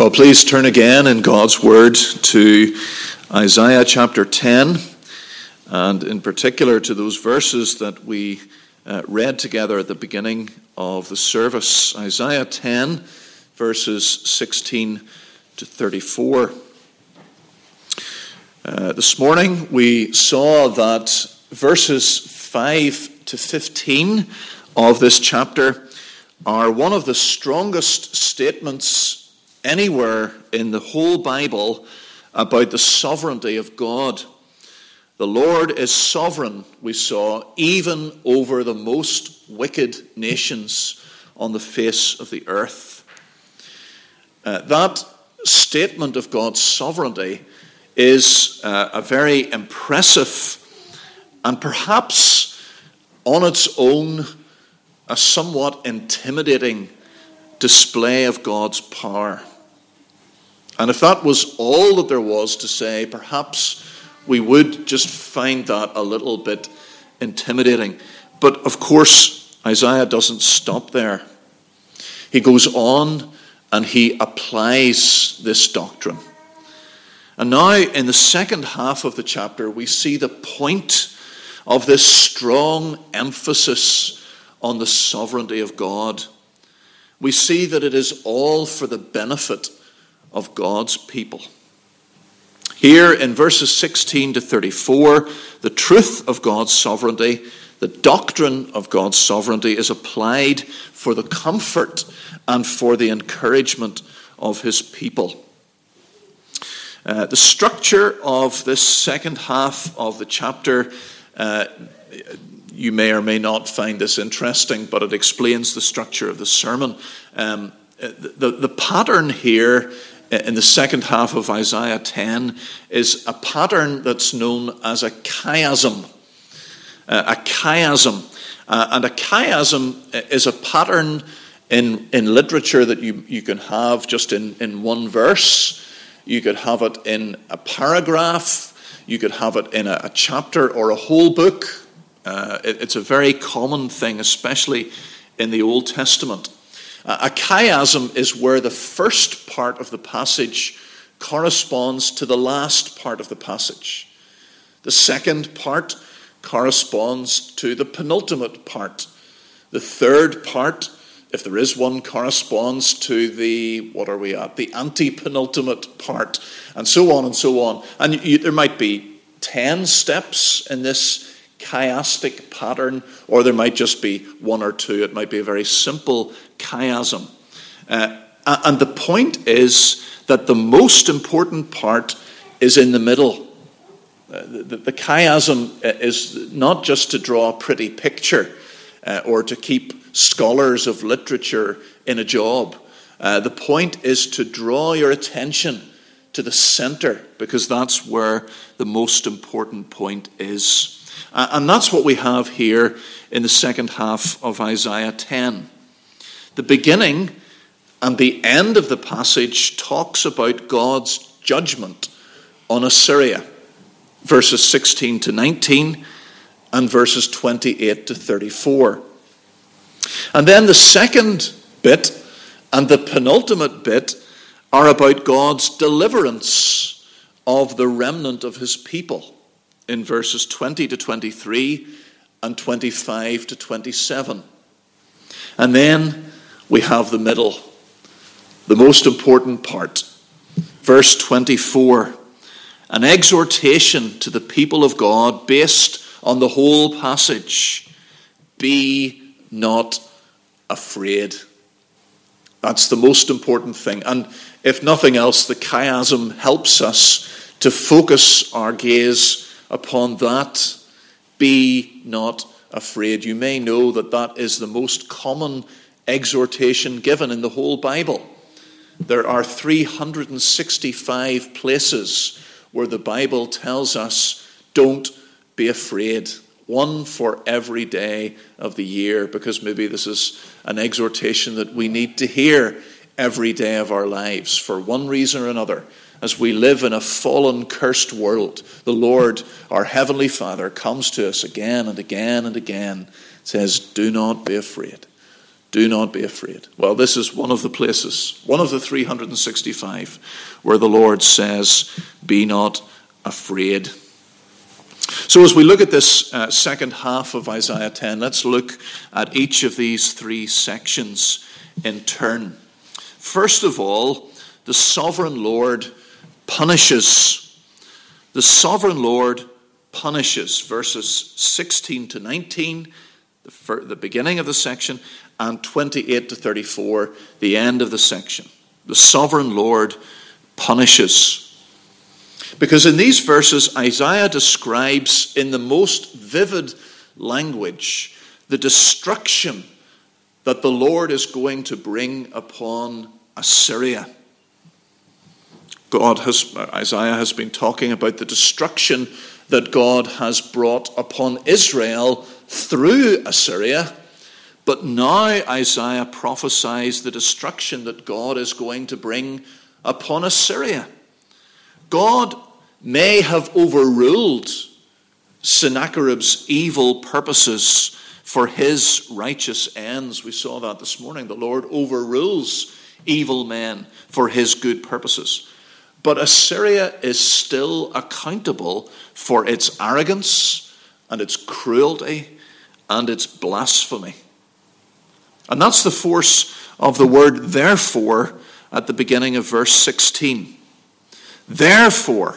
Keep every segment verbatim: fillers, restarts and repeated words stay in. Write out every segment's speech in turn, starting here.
Well, please turn again in God's Word to Isaiah chapter ten, and in particular to those verses that we uh, read together at the beginning of the service. Isaiah ten, verses sixteen to thirty-four. Uh, this morning we saw that verses five to fifteen of this chapter are one of the strongest statements anywhere in the whole Bible about the sovereignty of God. The Lord is sovereign, we saw, even over the most wicked nations on the face of the earth. Uh, that statement of God's sovereignty is uh, a very impressive and perhaps on its own a somewhat intimidating display of God's power. And if that was all that there was to say, perhaps we would just find that a little bit intimidating. But of course, Isaiah doesn't stop there. He goes on and he applies this doctrine. And now in the second half of the chapter, we see the point of this strong emphasis on the sovereignty of God. We see that it is all for the benefit of God's people. Here in verses sixteen to thirty-four, the truth of God's sovereignty, the doctrine of God's sovereignty is applied for the comfort and for the encouragement of his people. Uh, the structure of this second half of the chapter, uh, you may or may not find this interesting, but it explains the structure of the sermon. Um, the, the pattern here in the second half of Isaiah ten is a pattern that's known as a chiasm. Uh, a chiasm. Uh, and a chiasm is a pattern in, in literature that you, you can have just in, in one verse. You could have it in a paragraph. You could have it in a, a chapter or a whole book. Uh, it, it's a very common thing, especially in the Old Testament. A chiasm is where the first part of the passage corresponds to the last part of the passage. The second part corresponds to the penultimate part. The third part, if there is one, corresponds to the, what are we at, the anti-penultimate part, and so on and so on. And you, there might be ten steps in this chiastic pattern, or there might just be one or two. It might be a very simple chiasm. Uh, and the point is that the most important part is in the middle. Uh, the, the chiasm is not just to draw a pretty picture uh, or to keep scholars of literature in a job. Uh, the point is to draw your attention to the center, because that's where the most important point is. Uh, and that's what we have here in the second half of Isaiah ten. The beginning and the end of the passage talks about God's judgment on Assyria, verses sixteen to nineteen and verses twenty-eight to thirty-four. And then the second bit and the penultimate bit are about God's deliverance of the remnant of his people, in verses twenty to twenty-three and twenty-five to twenty-seven. And then we have the middle, the most important part. Verse twenty-four, an exhortation to the people of God based on the whole passage. Be not afraid. That's the most important thing. And if nothing else, the chiasm helps us to focus our gaze upon that. Be not afraid. You may know that that is the most common exhortation given in the whole Bible. There are three hundred sixty-five places where the Bible tells us, don't be afraid. One for every day of the year, because maybe this is an exhortation that we need to hear every day of our lives for one reason or another. As we live in a fallen, cursed world, the Lord, our Heavenly Father, comes to us again and again and again, says, do not be afraid. Do not be afraid. Well, this is one of the places, one of the three hundred sixty-five, where the Lord says, be not afraid. So as we look at this uh, second half of Isaiah ten, let's look at each of these three sections in turn. First of all, the sovereign Lord punishes. The sovereign Lord punishes. Verses sixteen to nineteen, the, fir- the beginning of the section, and twenty-eight to thirty-four, the end of the section. The sovereign Lord punishes. Because in these verses, Isaiah describes in the most vivid language the destruction that the Lord is going to bring upon Assyria. God has, Isaiah has been talking about the destruction that God has brought upon Israel through Assyria. But now Isaiah prophesies the destruction that God is going to bring upon Assyria. God may have overruled Sennacherib's evil purposes for his righteous ends. We saw that this morning. The Lord overrules evil men for his good purposes. But Assyria is still accountable for its arrogance and its cruelty and its blasphemy. And that's the force of the word therefore at the beginning of verse sixteen. Therefore,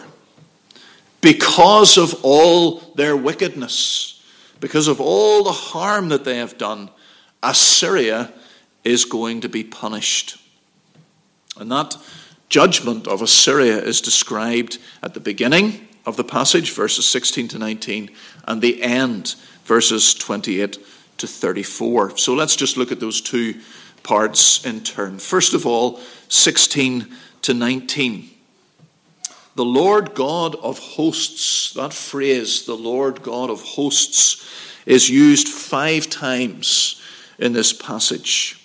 because of all their wickedness, because of all the harm that they have done, Assyria is going to be punished. And that judgment of Assyria is described at the beginning of the passage, verses sixteen to nineteen, and the end, verses twenty-eight to thirty-four. So let's just look at those two parts in turn. First of all, sixteen to nineteen. The Lord God of hosts, that phrase, the Lord God of hosts, is used five times in this passage.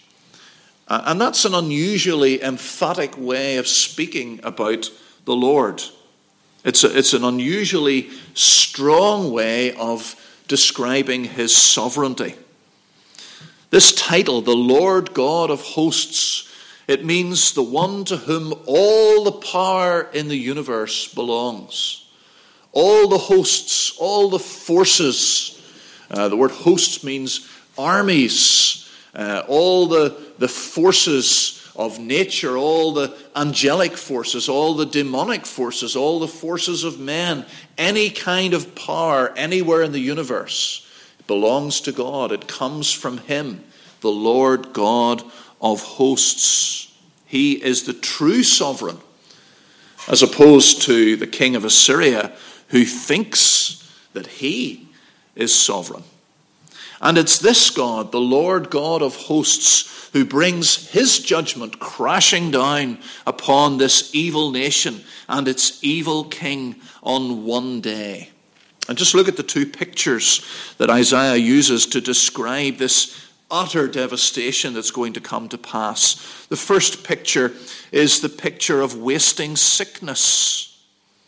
And that's an unusually emphatic way of speaking about the Lord. It's, a, it's an unusually strong way of describing his sovereignty. This title, the Lord God of hosts, it means the one to whom all the power in the universe belongs. All the hosts, all the forces. Uh, the word hosts means armies. Uh, all the, the forces of nature, all the angelic forces, all the demonic forces, all the forces of men, any kind of power anywhere in the universe belongs to God. It comes from him, the Lord God of hosts. He is the true sovereign, as opposed to the king of Assyria, who thinks that he is sovereign. And it's this God, the Lord God of hosts, who brings his judgment crashing down upon this evil nation and its evil king on one day. And just look at the two pictures that Isaiah uses to describe this utter devastation that's going to come to pass. The first picture is the picture of wasting sickness.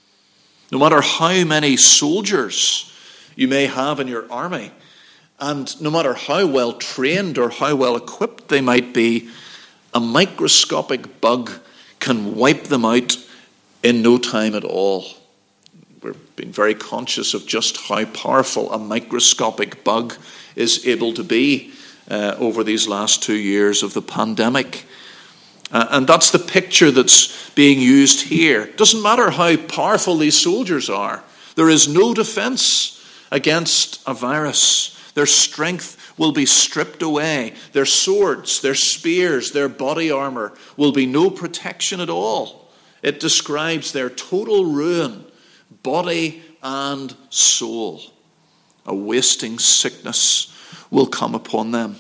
No matter how many soldiers you may have in your army, and no matter how well trained or how well equipped they might be, a microscopic bug can wipe them out in no time at all. We've been very conscious of just how powerful a microscopic bug is able to be uh, over these last two years of the pandemic. Uh, and that's the picture that's being used here. It doesn't matter how powerful these soldiers are. There is no defense against a virus. Their strength will be stripped away. Their swords, their spears, their body armor will be no protection at all. It describes their total ruin, body and soul. A wasting sickness will come upon them.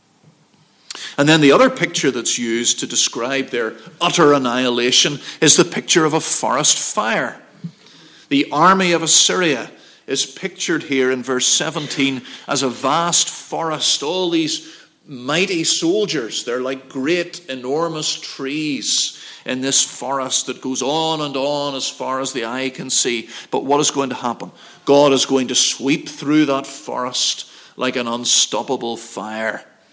And then the other picture that's used to describe their utter annihilation is the picture of a forest fire. The army of Assyria is pictured here in verse seventeen as a vast forest. All these mighty soldiers, they're like great, enormous trees in this forest that goes on and on as far as the eye can see. But what is going to happen? God is going to sweep through that forest like an unstoppable fire.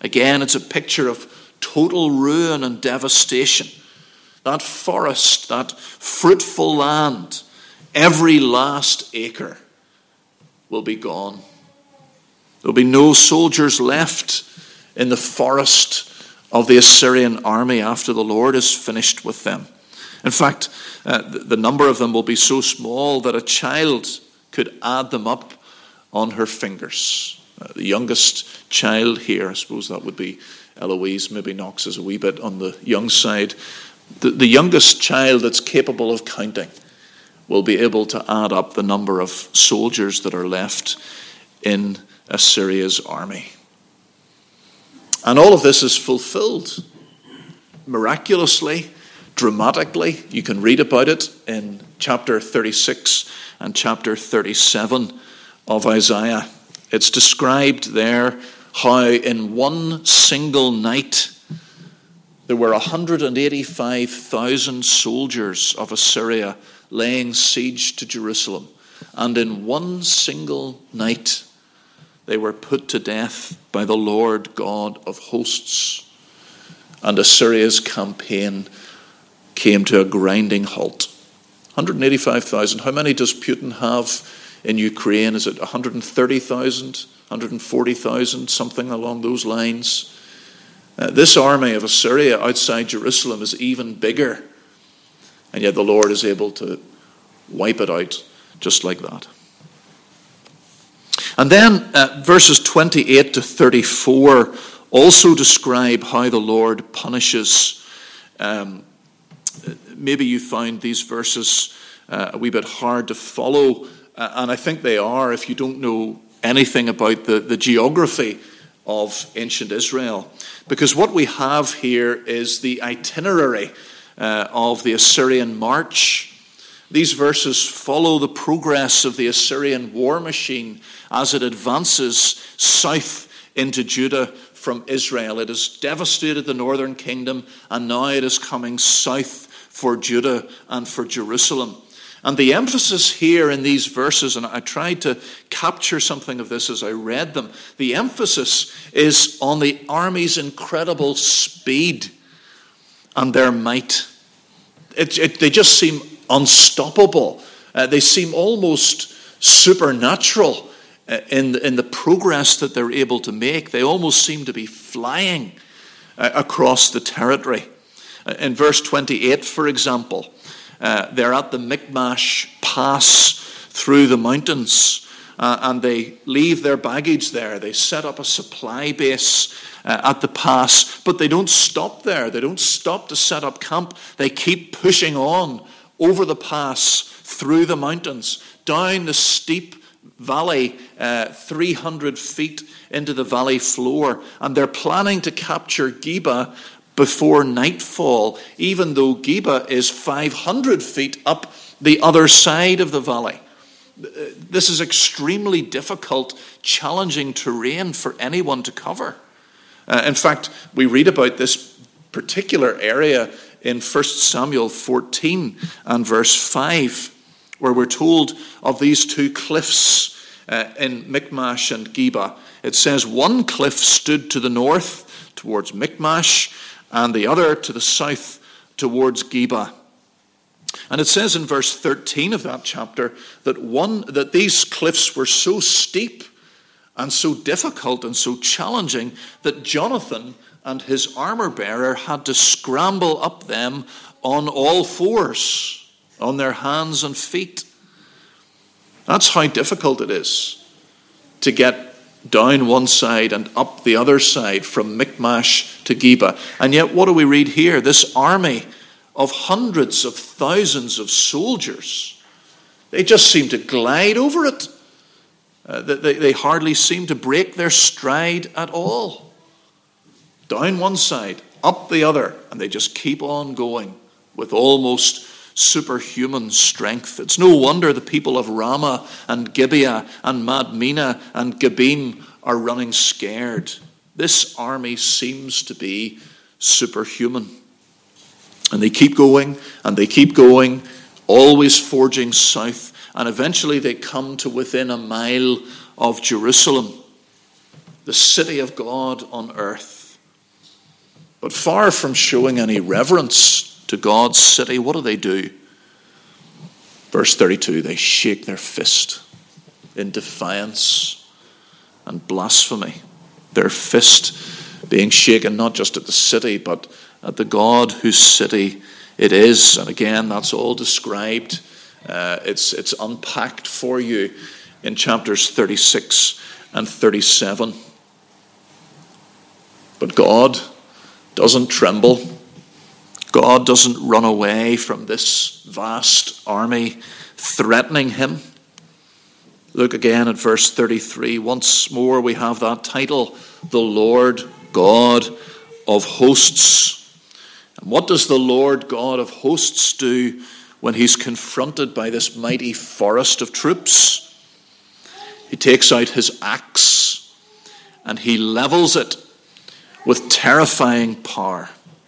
Again, it's a picture of total ruin and devastation. That forest, that fruitful land, every last acre will be gone. There'll be no soldiers left in the forest of the Assyrian army after the Lord is finished with them. In fact, uh, the, the number of them will be so small that a child could add them up on her fingers. Uh, the youngest child here, I suppose that would be Eloise, maybe Knox is a wee bit on the young side. The, the youngest child that's capable of counting will be able to add up the number of soldiers that are left in Assyria's army. And all of this is fulfilled miraculously, dramatically. You can read about it in chapter thirty-six and chapter thirty-seven of Isaiah. It's described there how in one single night there were one hundred eighty-five thousand soldiers of Assyria laying siege to Jerusalem. And in one single night they were put to death by the Lord God of hosts. And Assyria's campaign came to a grinding halt. one hundred eighty-five thousand. How many does Putin have in Ukraine? Is it one hundred thirty thousand? one hundred forty thousand? Something along those lines. Uh, this army of Assyria outside Jerusalem is even bigger. And yet the Lord is able to wipe it out just like that. And then uh, verses twenty-eight to thirty-four also describe how the Lord punishes. Um, maybe you found these verses uh, a wee bit hard to follow, uh, and I think they are if you don't know anything about the, the geography of ancient Israel. Because what we have here is the itinerary uh, of the Assyrian march. These verses follow the progress of the Assyrian war machine as it advances south into Judah from Israel. It has devastated the northern kingdom, and now it is coming south for Judah and for Jerusalem. And the emphasis here in these verses, and I tried to capture something of this as I read them, the emphasis is on the army's incredible speed and their might. It, it, they just seem unstoppable. Uh, they seem almost supernatural uh, in, the, in the progress that they're able to make. They almost seem to be flying uh, across the territory. Uh, in verse twenty-eight, for example, uh, they're at the Michmash pass through the mountains, uh, and they leave their baggage there. They set up a supply base uh, at the pass, but they don't stop there. They don't stop to set up camp. They keep pushing on over the pass, through the mountains, down the steep valley, uh, three hundred feet into the valley floor. And they're planning to capture Geba before nightfall, even though Geba is five hundred feet up the other side of the valley. This is extremely difficult, challenging terrain for anyone to cover. Uh, in fact, we read about this particular area in First Samuel fourteen and verse five, where we're told of these two cliffs uh, in Michmash and Geba. It says one cliff stood to the north towards Michmash, and the other to the south towards Geba. And it says in verse thirteen of that chapter that one that these cliffs were so steep and so difficult and so challenging that Jonathan and his armor-bearer had to scramble up them on all fours, on their hands and feet. That's how difficult it is to get down one side and up the other side from Michmash to Geba. And yet, what do we read here? This army of hundreds of thousands of soldiers, they just seem to glide over it. Uh, they, they hardly seem to break their stride at all. Down one side, up the other, and they just keep on going with almost superhuman strength. It's no wonder the people of Ramah and Gibeah and Madmenah and Gebim are running scared. This army seems to be superhuman. And they keep going, and they keep going, always forging south, and eventually they come to within a mile of Jerusalem. the city of God on earth. But far from showing any reverence to God's city, what do they do? Verse thirty-two, they shake their fist in defiance and blasphemy. Their fist being shaken not just at the city, but at the God whose city it is. And again, that's all described. Uh, it's, it's unpacked for you in chapters thirty-six and thirty-seven. But God doesn't tremble. God doesn't run away from this vast army threatening him. Look again at verse thirty-three. Once more we have that title, the Lord God of hosts. And what does the Lord God of hosts do when he's confronted by this mighty forest of troops? He takes out his axe and he levels it with terrifying power.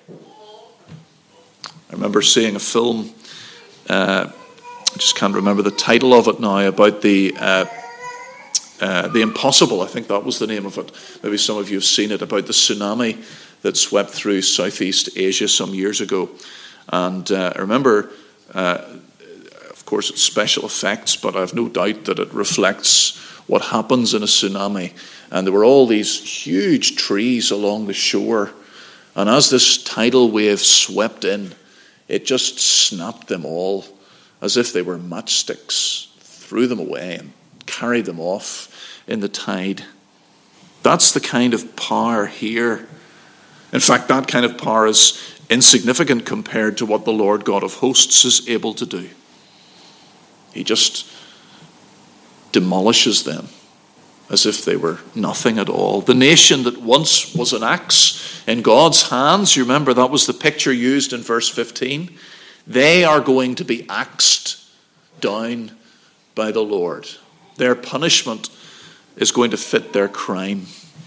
I remember seeing a film, uh, I just can't remember the title of it now, about the uh, uh, the Impossible. I think that was the name of it. Maybe some of you have seen it, about the tsunami that swept through Southeast Asia some years ago. And uh, I remember, uh, of course, it's special effects, but I have no doubt that it reflects what happens in a tsunami. And there were all these huge trees along the shore. And as this tidal wave swept in, it just snapped them all as if they were matchsticks, threw them away and carried them off in the tide. That's the kind of power here. In fact, that kind of power is insignificant compared to what the Lord God of hosts is able to do. He just demolishes them as if they were nothing at all. The nation that once was an axe in God's hands, you remember that was the picture used in verse fifteen. They are going to be axed down by the Lord. Their punishment is going to fit their crime.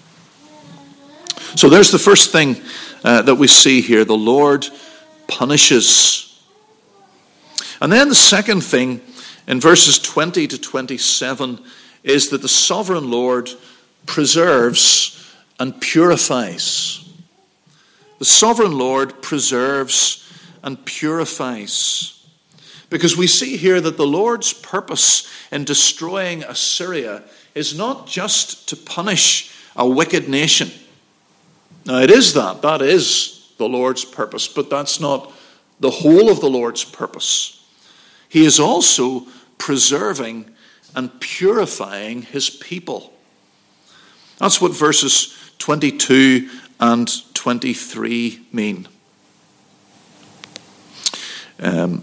So there's the first thing uh, that we see here. The Lord punishes. And then the second thing in verses twenty to twenty-seven is that the sovereign Lord preserves and purifies. The sovereign Lord preserves and purifies. Because we see here that the Lord's purpose in destroying Assyria is not just to punish a wicked nation. Now it is that, that is the Lord's purpose, but that's not the whole of the Lord's purpose. He is also preserving and purifying his people. That's what verses twenty-two and twenty-three mean. Um,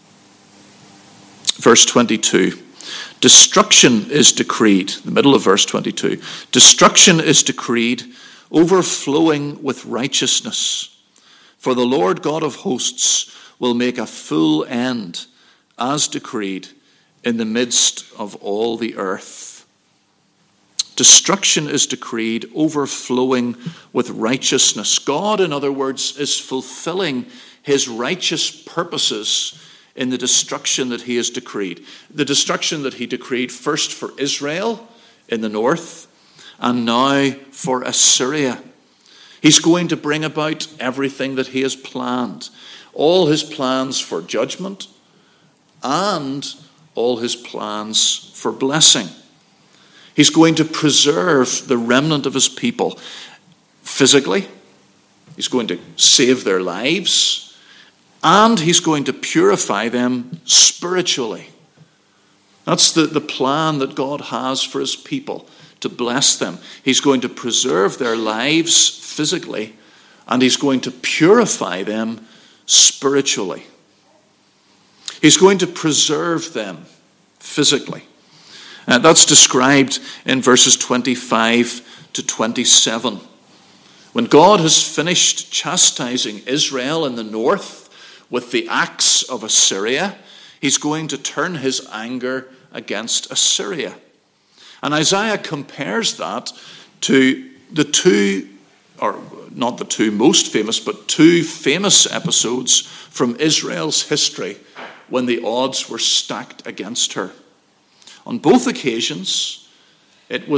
verse twenty-two. Destruction is decreed. The middle of verse twenty-two. Destruction is decreed, overflowing with righteousness. For the Lord God of hosts will make a full end, as decreed, in the midst of all the earth. Destruction is decreed, overflowing with righteousness. God, in other words, is fulfilling his righteous purposes in the destruction that he has decreed. The destruction that he decreed first for Israel in the north, and now for Assyria. He's going to bring about everything that he has planned. All his plans for judgment and all his plans for blessing. He's going to preserve the remnant of his people physically. He's going to save their lives. And he's going to purify them spiritually. That's the, the plan that God has for his people, to bless them. He's going to preserve their lives physically, and he's going to purify them spiritually. He's going to preserve them physically. Uh, that's described in verses twenty-five to twenty-seven. When God has finished chastising Israel in the north with the axe of Assyria, he's going to turn his anger against Assyria. And Isaiah compares that to the two, or not the two most famous, but two famous episodes from Israel's history when the odds were stacked against her. On both occasions, it was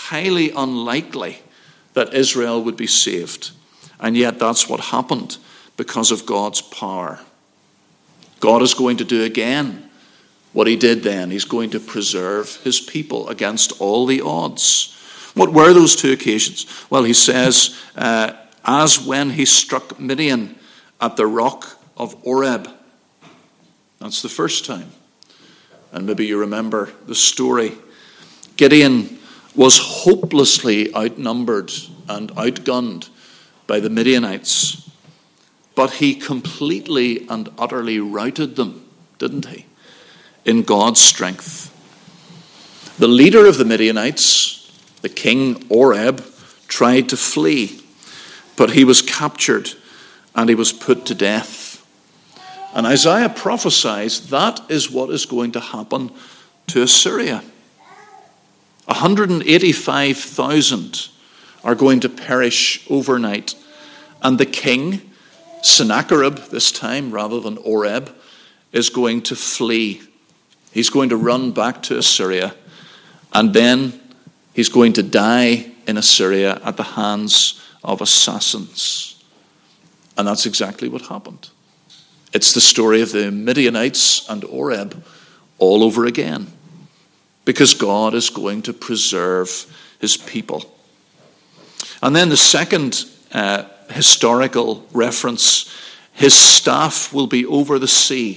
highly unlikely that Israel would be saved. And yet that's what happened because of God's power. God is going to do again what he did then. He's going to preserve his people against all the odds. What were those two occasions? Well, he says, uh, as when he struck Midian at the rock of Oreb. That's the first time. And maybe you remember the story. Gideon was hopelessly outnumbered and outgunned by the Midianites. But he completely and utterly routed them, didn't he? In God's strength. The leader of the Midianites, the king Oreb, tried to flee, but he was captured and he was put to death. And Isaiah prophesies that is what is going to happen to Assyria. one hundred eighty-five thousand are going to perish overnight. And the king, Sennacherib this time rather than Oreb, is going to flee. He's going to run back to Assyria. And then he's going to die in Assyria at the hands of assassins. And that's exactly what happened. It's the story of the Midianites and Oreb all over again. Because God is going to preserve his people. And then the second uh, historical reference, his staff will be over the sea,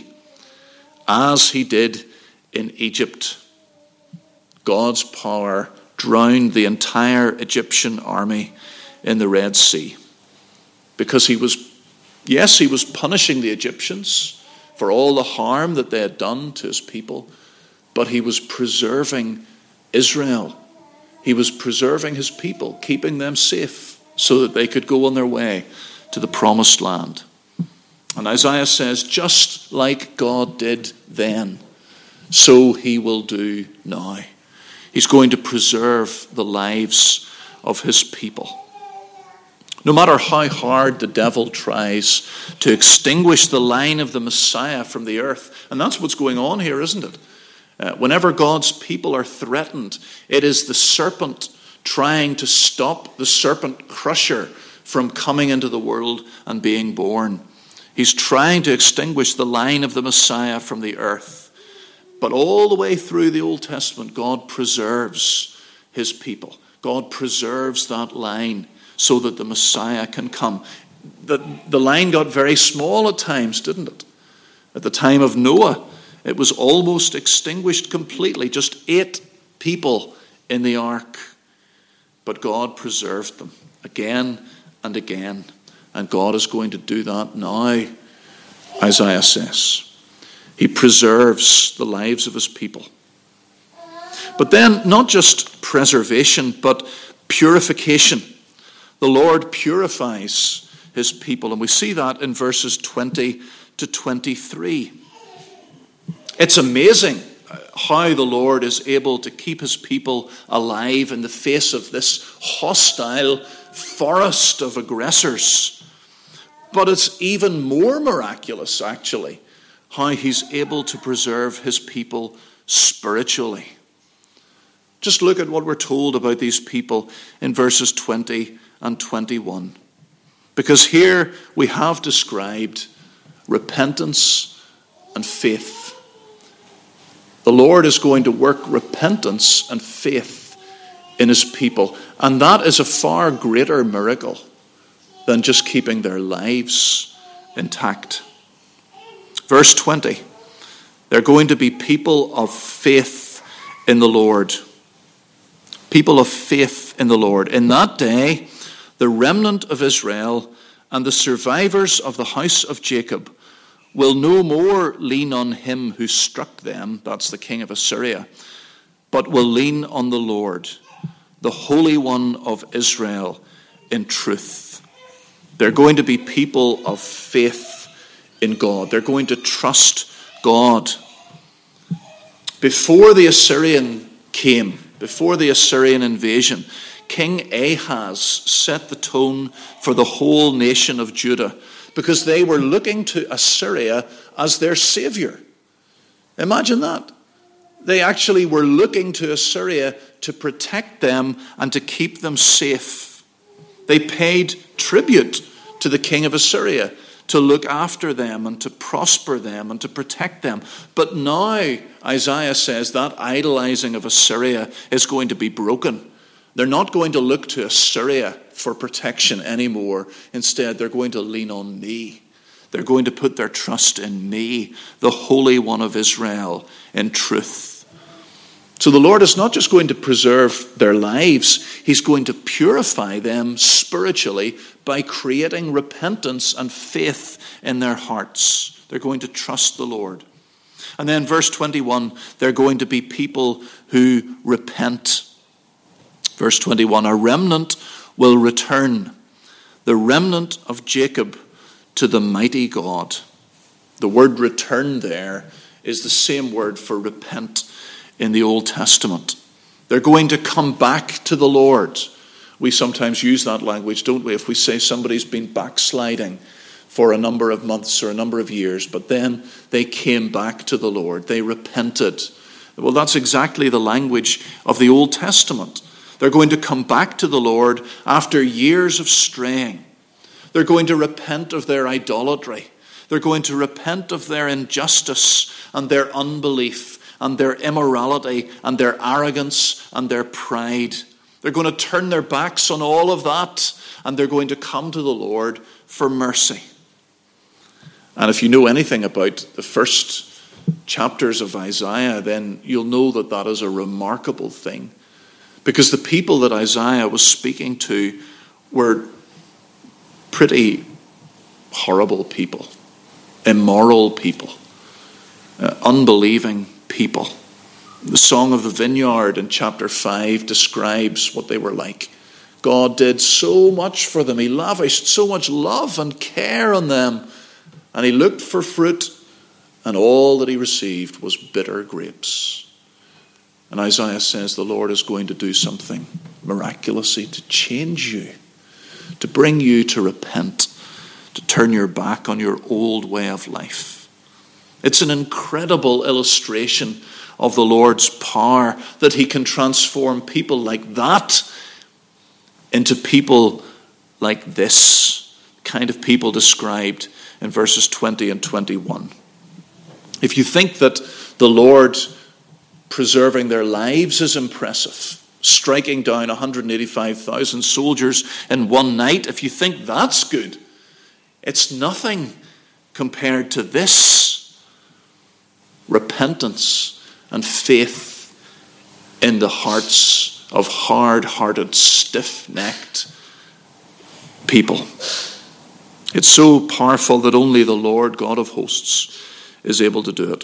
as he did in Egypt. God's power drowned the entire Egyptian army in the Red Sea. Because he was, yes, he was punishing the Egyptians for all the harm that they had done to his people, but he was preserving Israel. He was preserving his people, keeping them safe so that they could go on their way to the promised land. And Isaiah says, just like God did then, so he will do now. He's going to preserve the lives of his people. No matter how hard the devil tries to extinguish the line of the Messiah from the earth, and that's what's going on here, isn't it? Uh, whenever God's people are threatened, it is the serpent trying to stop the serpent crusher from coming into the world and being born. He's trying to extinguish the line of the Messiah from the earth. But all the way through the Old Testament, God preserves his people. God preserves that line so that the Messiah can come. The, the line got very small at times, didn't it? At the time of Noah, it was almost extinguished completely. Just eight people in the ark. But God preserved them again and again. And God is going to do that now, Isaiah says. He preserves the lives of his people. But then, not just preservation, but purification. The Lord purifies his people. And we see that in verses twenty to twenty-three. It's amazing how the Lord is able to keep his people alive in the face of this hostile forest of aggressors. But it's even more miraculous, actually, how he's able to preserve his people spiritually. Just look at what we're told about these people in verses twenty and twenty-one. Because here we have described repentance and faith. The Lord is going to work repentance and faith in his people. And that is a far greater miracle than just keeping their lives intact. Verse twenty, they're going to be people of faith in the Lord. People of faith in the Lord. In that day, the remnant of Israel and the survivors of the house of Jacob will no more lean on him who struck them, that's the king of Assyria, but will lean on the Lord, the Holy One of Israel, in truth. They're going to be people of faith in God. They're going to trust God. Before the Assyrian came, before the Assyrian invasion, King Ahaz set the tone for the whole nation of Judah because they were looking to Assyria as their savior. Imagine that. they actually were looking to Assyria to protect them and to keep them safe. They paid tribute to the king of Assyria to look after them and to prosper them and to protect them. But now, Isaiah says, that idolizing of Assyria is going to be broken. They're not going to look to Assyria for protection anymore. Instead, they're going to lean on me. They're going to put their trust in me, the Holy One of Israel, in truth. So the Lord is not just going to preserve their lives, he's going to purify them spiritually by creating repentance and faith in their hearts. They're going to trust the Lord. And then verse twenty-one, they're going to be people who repent. Verse twenty-one, a remnant will return, the remnant of Jacob, to the mighty God. The word return there is the same word for repent in the Old Testament. They're going to come back to the Lord. We sometimes use that language, don't we? If we say somebody's been backsliding for a number of months or a number of years, but then they came back to the Lord. They repented. Well, that's exactly the language of the Old Testament. They're going to come back to the Lord after years of straying. They're going to repent of their idolatry. They're going to repent of their injustice and their unbelief and their immorality and their arrogance and their pride. They're going to turn their backs on all of that, and they're going to come to the Lord for mercy. And if you know anything about the first chapters of Isaiah, then you'll know that that is a remarkable thing. Because the people that Isaiah was speaking to were pretty horrible people, immoral people, uh, unbelieving people. The Song of the Vineyard in chapter five describes what they were like. God did so much for them. He lavished so much love and care on them. And he looked for fruit, and all that he received was bitter grapes. And Isaiah says the Lord is going to do something miraculously to change you, to bring you to repent, to turn your back on your old way of life. It's an incredible illustration of the Lord's power, that he can transform people like that into people like this, kind of people described in verses twenty and twenty-one. If you think that the Lord preserving their lives is impressive, striking down one hundred eighty-five thousand soldiers in one night, if you think that's good, it's nothing compared to this. Repentance and faith in the hearts of hard-hearted, stiff-necked people. It's so powerful that only the Lord God of hosts is able to do it.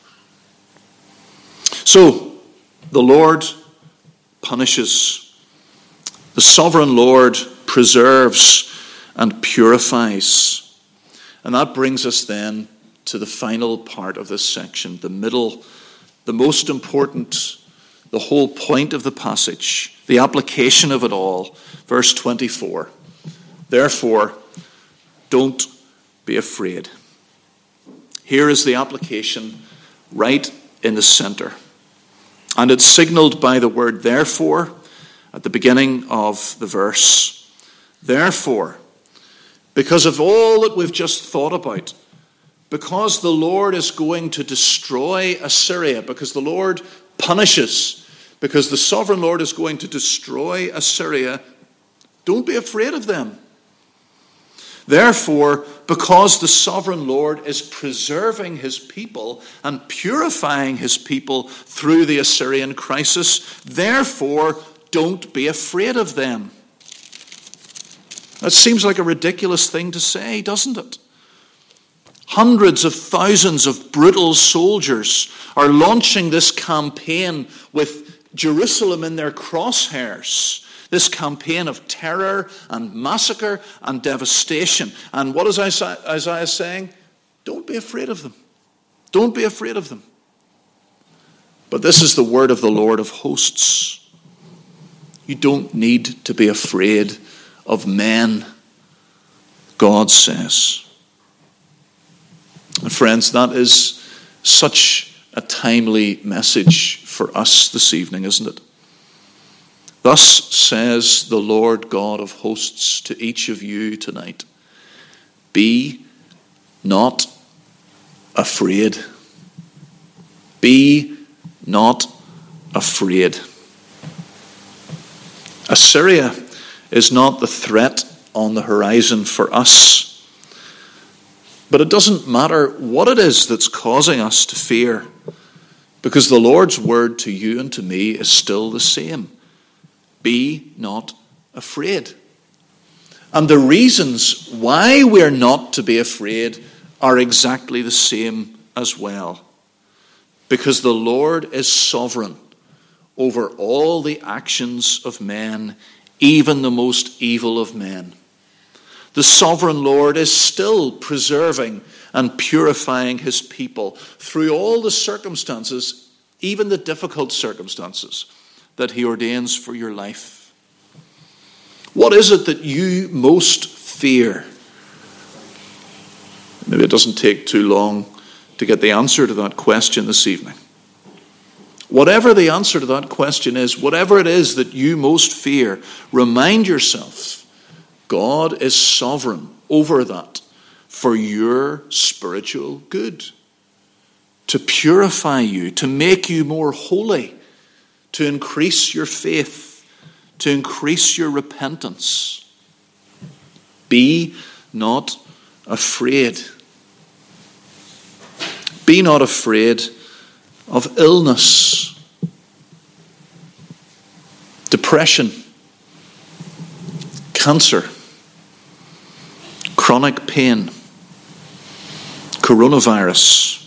So, the Lord punishes. The sovereign Lord preserves and purifies. And that brings us then to the final part of this section, the middle, the most important, the whole point of the passage, the application of it all. Verse twenty-four. Therefore, don't be afraid. Here is the application right in the center. And it's signaled by the word therefore at the beginning of the verse. Therefore, because of all that we've just thought about, because the Lord is going to destroy Assyria, because the Lord punishes, because the sovereign Lord is going to destroy Assyria, don't be afraid of them. Therefore, because the sovereign Lord is preserving his people and purifying his people through the Assyrian crisis, therefore, don't be afraid of them. That seems like a ridiculous thing to say, doesn't it? Hundreds of thousands of brutal soldiers are launching this campaign with Jerusalem in their crosshairs. This campaign of terror and massacre and devastation. And what is Isaiah saying? Don't be afraid of them. Don't be afraid of them. But this is the word of the Lord of hosts. You don't need to be afraid of men, God says. And friends, that is such a timely message for us this evening, isn't it? Thus says the Lord God of hosts to each of you tonight, be not afraid. Be not afraid. Assyria is not the threat on the horizon for us. But it doesn't matter what it is that's causing us to fear, because the Lord's word to you and to me is still the same. Be not afraid. And the reasons why we're not to be afraid are exactly the same as well. Because the Lord is sovereign over all the actions of men, even the most evil of men. The sovereign Lord is still preserving and purifying his people through all the circumstances, even the difficult circumstances that he ordains for your life. What is it that you most fear? Maybe it doesn't take too long to get the answer to that question this evening. Whatever the answer to that question is, whatever it is that you most fear, remind yourself, God is sovereign over that for your spiritual good, to purify you, to make you more holy, to increase your faith, to increase your repentance. Be not afraid. Be not afraid of illness, depression, cancer, chronic pain, coronavirus.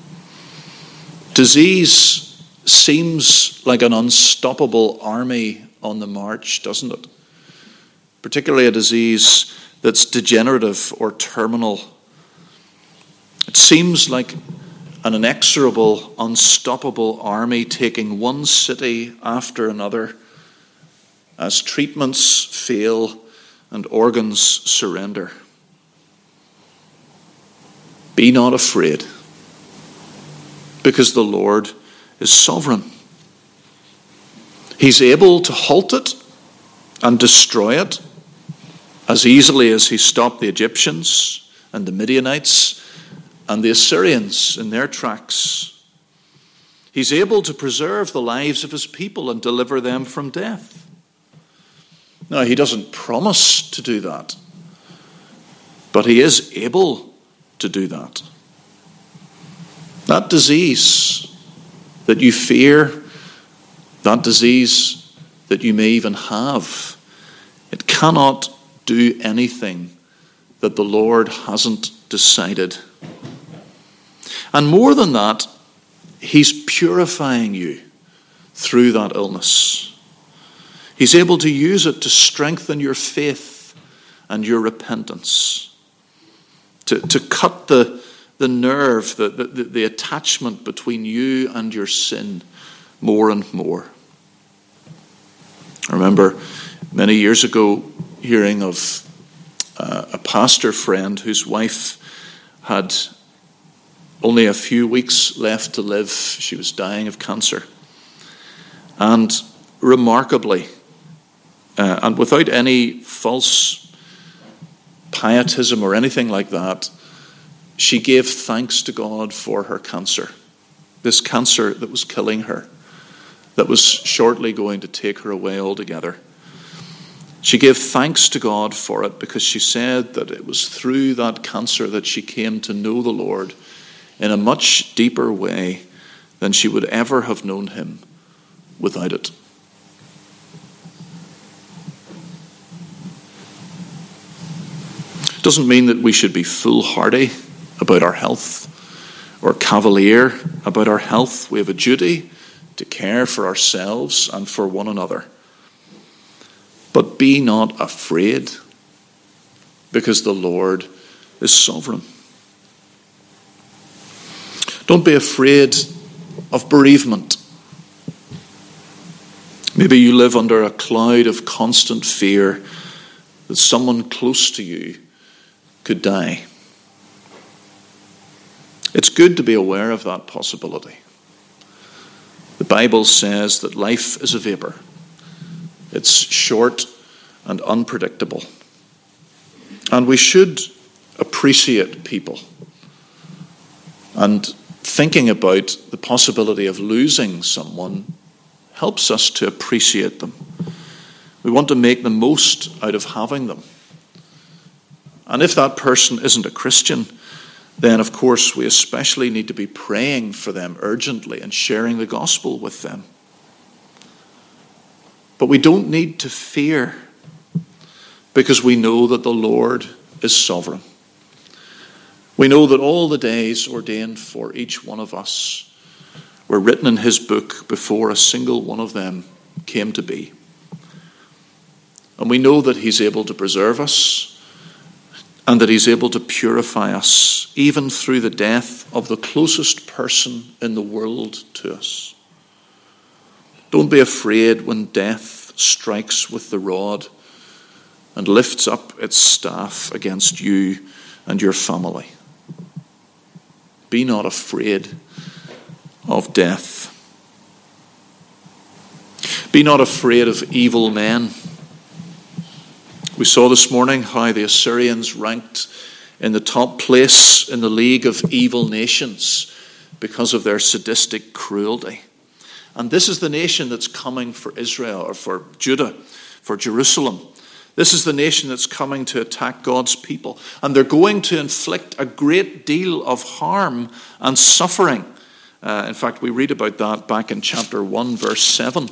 Disease seems like an unstoppable army on the march, doesn't it? Particularly a disease that's degenerative or terminal. It seems like an inexorable, unstoppable army taking one city after another as treatments fail and organs surrender. Be not afraid, because the Lord is sovereign. He's able to halt it and destroy it as easily as he stopped the Egyptians and the Midianites and the Assyrians in their tracks. He's able to preserve the lives of his people and deliver them from death. Now, he doesn't promise to do that, but he is able to do that. That disease that you fear, that disease that you may even have, it cannot do anything that the Lord hasn't decided. And more than that, he's purifying you through that illness. He's able to use it to strengthen your faith and your repentance, to, to cut the, the nerve, the, the, the attachment between you and your sin more and more. I remember many years ago hearing of uh, a pastor friend whose wife had only a few weeks left to live. She was dying of cancer. And remarkably, uh, and without any false pietism or anything like that, she gave thanks to God for her cancer. This cancer that was killing her, that was shortly going to take her away altogether. She gave thanks to God for it because she said that it was through that cancer that she came to know the Lord in a much deeper way than she would ever have known him without it. Doesn't mean that we should be foolhardy about our health or cavalier about our health. We have a duty to care for ourselves and for one another. But be not afraid, because the Lord is sovereign. Don't be afraid of bereavement. Maybe you live under a cloud of constant fear that someone close to you could die. It's good to be aware of that possibility. Bible says that life is a vapor. It's short and unpredictable. And we should appreciate people. And thinking about the possibility of losing someone helps us to appreciate them. We want to make the most out of having them. And if that person isn't a Christian, then of course we especially need to be praying for them urgently and sharing the gospel with them. But we don't need to fear, because we know that the Lord is sovereign. We know that all the days ordained for each one of us were written in his book before a single one of them came to be. And we know that he's able to preserve us, and that he's able to purify us even through the death of the closest person in the world to us. Don't be afraid when death strikes with the rod and lifts up its staff against you and your family. Be not afraid of death. Be not afraid of evil men. We saw this morning how the Assyrians ranked in the top place in the league of evil nations because of their sadistic cruelty. And this is the nation that's coming for Israel, or for Judah, for Jerusalem. This is the nation that's coming to attack God's people. And they're going to inflict a great deal of harm and suffering. Uh, in fact, we read about that back in chapter one, verse seven.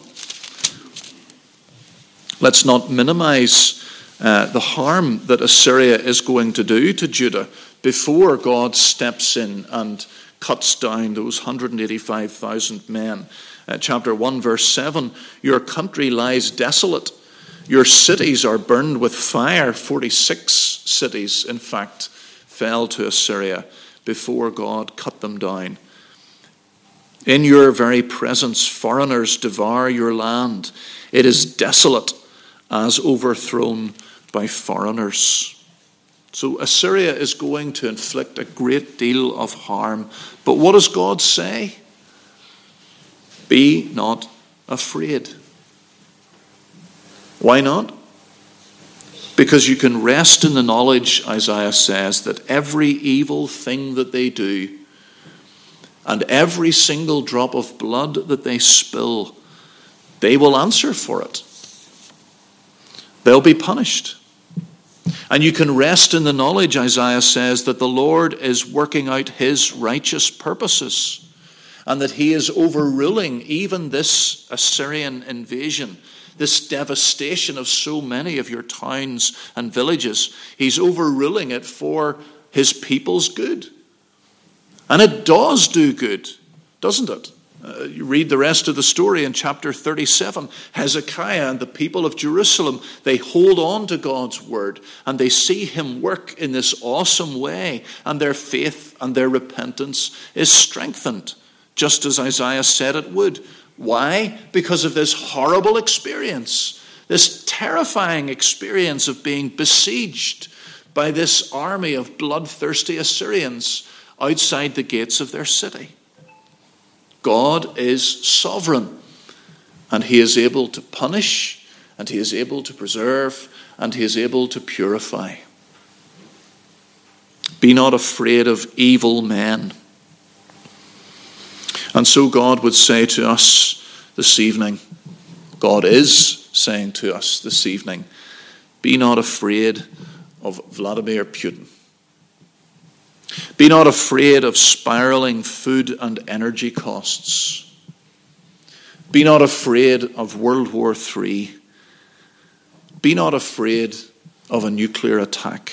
Let's not minimize uh, the harm that Assyria is going to do to Judah before God steps in and cuts down those one hundred eighty-five thousand men. Uh, chapter one, verse seven, your country lies desolate. Your cities are burned with fire. forty-six cities, in fact, fell to Assyria before God cut them down. In your very presence, foreigners devour your land. It is desolate as overthrown by foreigners. So Assyria is going to inflict a great deal of harm. But what does God say? Be not afraid. Why not? Because you can rest in the knowledge, Isaiah says, that every evil thing that they do and every single drop of blood that they spill, they will answer for it. They'll be punished. And you can rest in the knowledge, Isaiah says, that the Lord is working out his righteous purposes and that he is overruling even this Assyrian invasion, this devastation of so many of your towns and villages. He's overruling it for his people's good. And it does do good, doesn't it? Uh, you read the rest of the story in chapter thirty-seven. Hezekiah and the people of Jerusalem, they hold on to God's word and they see him work in this awesome way, and their faith and their repentance is strengthened, just as Isaiah said it would. Why? Because of this horrible experience, this terrifying experience of being besieged by this army of bloodthirsty Assyrians outside the gates of their city. God is sovereign, and he is able to punish, and he is able to preserve, and he is able to purify. Be not afraid of evil men. And so God would say to us this evening, God is saying to us this evening, be not afraid of Vladimir Putin. Be not afraid of spiraling food and energy costs. Be not afraid of World War Three. Be not afraid of a nuclear attack.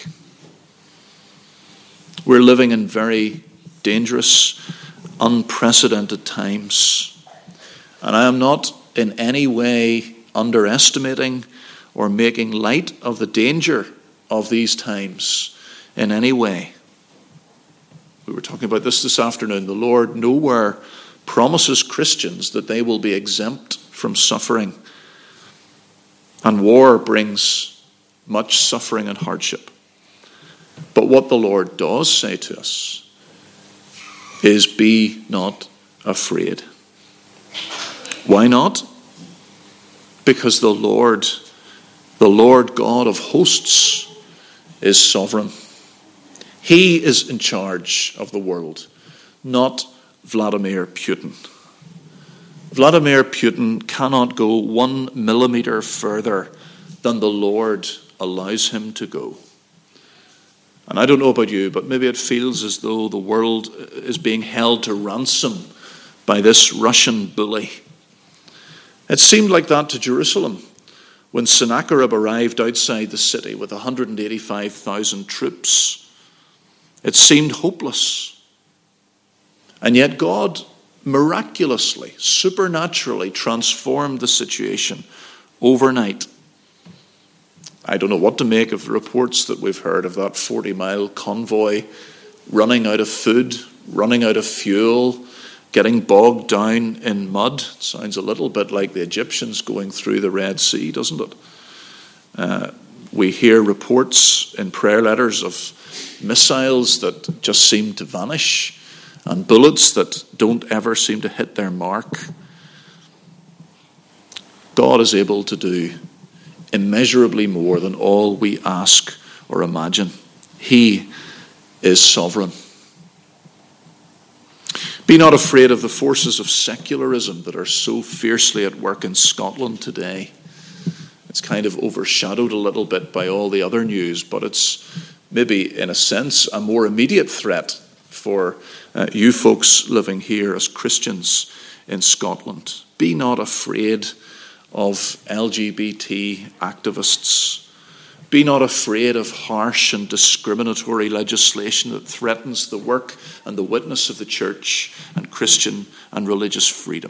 We're living in very dangerous, unprecedented times. And I am not in any way underestimating or making light of the danger of these times in any way. We were talking about this this afternoon. The Lord nowhere promises Christians that they will be exempt from suffering. And war brings much suffering and hardship. But what the Lord does say to us is, be not afraid. Why not? Because the Lord, the Lord God of hosts, is sovereign. He is in charge of the world, not Vladimir Putin. Vladimir Putin cannot go one millimeter further than the Lord allows him to go. And I don't know about you, but maybe it feels as though the world is being held to ransom by this Russian bully. It seemed like that to Jerusalem when Sennacherib arrived outside the city with one hundred eighty-five thousand troops. It seemed hopeless. And yet God miraculously, supernaturally transformed the situation overnight. I don't know what to make of the reports that we've heard of that forty-mile convoy running out of food, running out of fuel, getting bogged down in mud. Sounds a little bit like the Egyptians going through the Red Sea, doesn't it? Uh, we hear reports in prayer letters of missiles that just seem to vanish and bullets that don't ever seem to hit their mark. God is able to do immeasurably more than all we ask or imagine. He is sovereign. Be not afraid of the forces of secularism that are so fiercely at work in Scotland today. It's kind of overshadowed a little bit by all the other news, but it's maybe, in a sense, a more immediate threat for uh, you folks living here as Christians in Scotland. Be not afraid of L G B T activists. Be not afraid of harsh and discriminatory legislation that threatens the work and the witness of the church and Christian and religious freedom.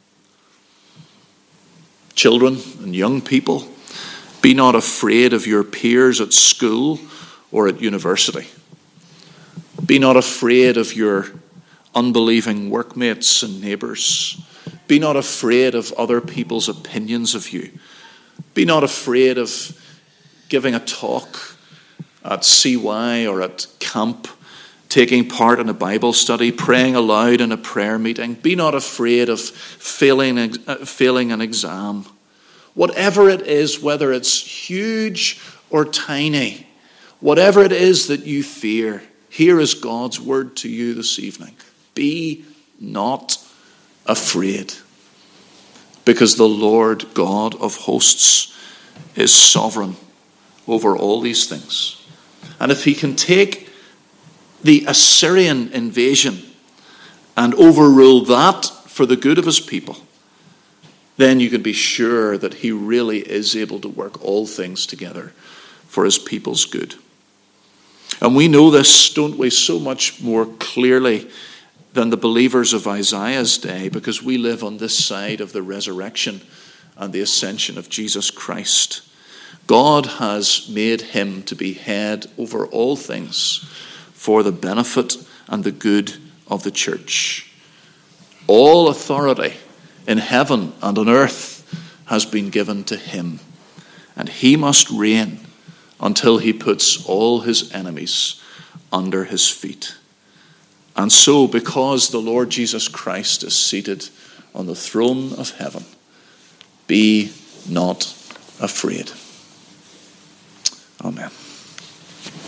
Children and young people, be not afraid of your peers at school or at university. Be not afraid of your unbelieving workmates and neighbours. Be not afraid of other people's opinions of you. Be not afraid of giving a talk at C Y or at camp, taking part in a Bible study, praying aloud in a prayer meeting. Be not afraid of failing, uh, failing an exam. Whatever it is, whether it's huge or tiny, whatever it is that you fear, here is God's word to you this evening. Be not afraid, because the Lord God of hosts is sovereign over all these things. And if he can take the Assyrian invasion and overrule that for the good of his people, then you can be sure that he really is able to work all things together for his people's good. And we know this, don't we, so much more clearly than the believers of Isaiah's day, because we live on this side of the resurrection and the ascension of Jesus Christ. God has made him to be head over all things for the benefit and the good of the church. All authority in heaven and on earth has been given to him, and he must reign until he puts all his enemies under his feet. And so, because the Lord Jesus Christ is seated on the throne of heaven, be not afraid. Amen.